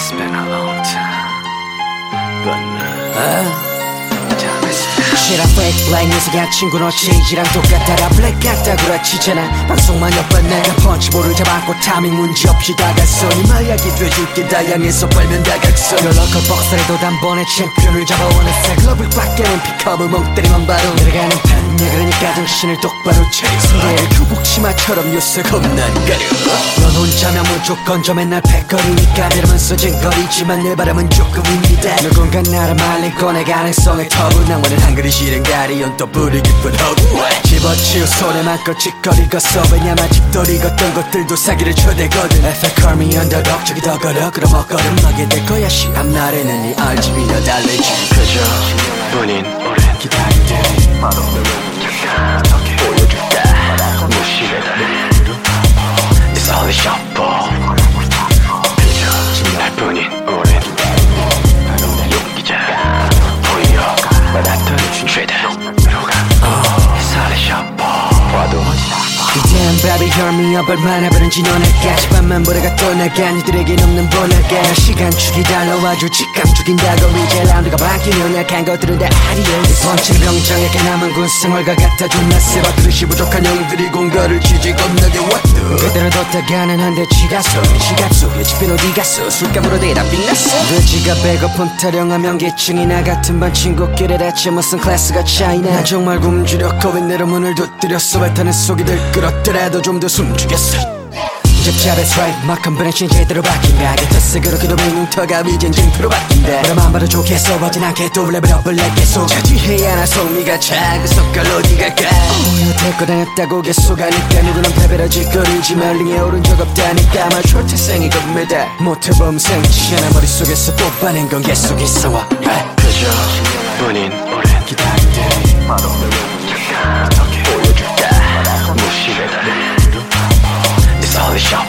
It's been a long time but now 실한 fake like 녀석이야 친구 너 체이지랑 똑같아라 블랙 같다 구라치잖아 방송만 몇 번 내가 펀치볼을 잡았고 타밍 문제없이 다갔어 이 마약이 돼줄게 다양해서 빨면 다각선 롤러커 복사래도 단번에 챔피언을 잡아원했어 글러블 꽉 깨는 픽업을 멍 때리면 바로 내려가는 판이야 그러니까 정신을 똑바로 차려 상대를 교복치마처럼 요새 겁나 가려 넌 혼자면 무조건 저 맨날 패거리니까 이러면서 쟁거리지만 내 바람은 조금입니다 누군가 나를 말린 꺼내 가능성의 터부 낭만은 한 그리 실은 가리온 또 불이 깊은 허구 집어치우 손에 맞고 짓거리겠어 왜냐면 집돌이 걷던 것들도 사기를 초대거든 If I call me underdog 저기 더 걸어 그럼 엇걸음하게 될 거야 시합 날에는 이 RGB나 달래지 그저 뿐인 오랜 기다리대 바로 잠깐 보여줄까 무시해달래 It's all a shot ball 그저 날뿐인 오랜 용기자 보여 받았던 죄다 It's all a shot ball 봐도 Damn baby hear me up 얼마나 부른지 너네까지 밤만 보다가 떠나가 니들에겐 없는 번화가 시간축이 달려와줘 직감 죽인다고 이제 라운드가 바뀌면 약한 것들은 다 아리엘 번칠 병장에게 남은 군 생활과 같아 존나 세바 그릇이 부족한 형들이 공거를 지지 겁나게 왔도 그대로 뒀다가는 한대 지가서 지갑 속에 집엔 어디 갔어 술값으로 대다 빙났어 돼지가 배고픈 타령한 명계층이나 같은 반 친구끼리 대체 무슨 클래스가 차이나 난 정말 굶주렸고 웬내로 문을 두드렸어 배타는 속이 들끓었더라도 좀 더 숨죽였어 잡잡 that's right 막한 브랜치는 제대로 바뀐다 곁에서 그렇게도 맹뭉터가 이젠 쟁표로 바뀐다 바람만 봐도 좋겠어 버진 않게 또 레벨업을 내 계속 차지해야 하나 속미가 작은 속깔로 니가 가 데리고 다녔다고 계속 하니까 누구는 패배라 짓거리지만 링에 오른 적 없다니까 아마 초태생이 겁니다 못해보면 생치 않아 머릿속에서 뽑아낸 건 계속 있어와 그저 뿐인 오랜 기다리대 바로 잠깐 보여줄까 무시해달래 It's all a shot